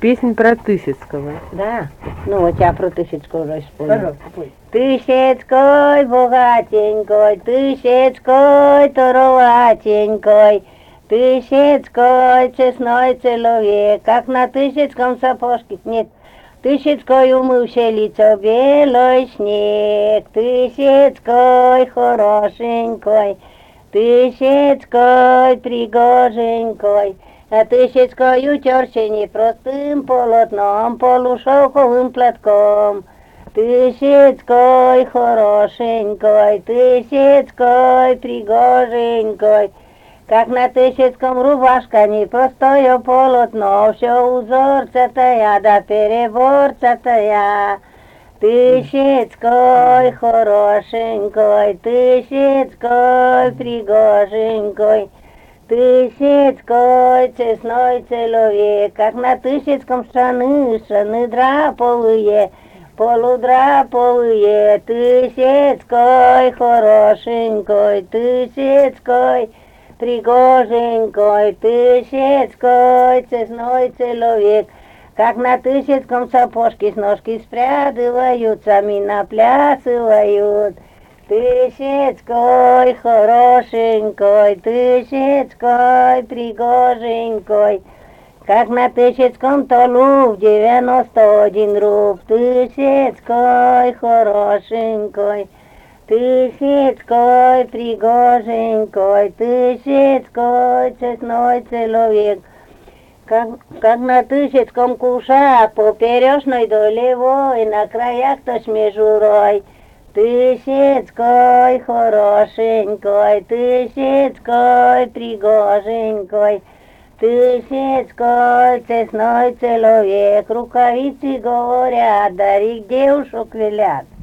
песнь про Тысяцкого. Да? Ну, вот я про Тысяцкого уже спою. Пожалуйста, пой. Тысяцкой, богатенькой, Тысяцкой, туроватенькой, Тысяцкой, честной человек, как на Тысяцком сапожке, нет, Тысяцкой умывся лицо белый снег, Тысяцкой хорошенькой, Тысяцкой пригоженькой, а Тысяцкой утерся непростым полотном, полушелковым платком. Тысяцкой хорошенькой, Тысяцкой пригоженькой, как на Тысяцком рубашка непростое полотно, все узорцатая да переборцатая. Тысяцкой хорошенькой, Тысяцкой пригоженькой, Тысяцкой честной человек, как на Тысяцком штаны драповые, полудраповые, Тысяцкой хорошенькой, Тысяцкой пригоженькой, Тысяцкой честной человек, как на Тысяцком сапожке с ножки спрядывают, сами наплясывают. Тысяцкой хорошенькой, Тысяцкой пригоженькой, как на Тысяцком толу в 91 руб, Тысяцкой хорошенькой, Тысяцкой пригоженькой, Тысяцкой честной человек, как на Тысяцком кушак поперечной долевой, на краях то с межурой. Тысяцкой хорошенькой, Тысяцкой пригоженькой, Тысяцкой честной человек, рукавицы говорят, дарик девушек велят.